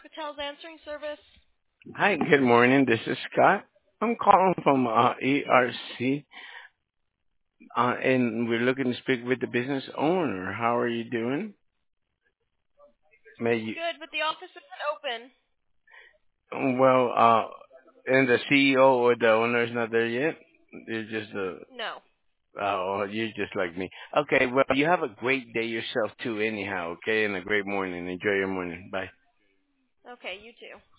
Hotels answering service. Hi, good morning. This is Scott. I'm calling from ERC, and we're looking to speak with the business owner. How are you doing? May you, Good, but the office isn't open. well, and the CEO or the owner is not there yet. You're just No. you're just like me. Okay, well, you have a great day yourself too, anyhow. Okay, and a great morning. Enjoy your morning. Bye. Okay, you too.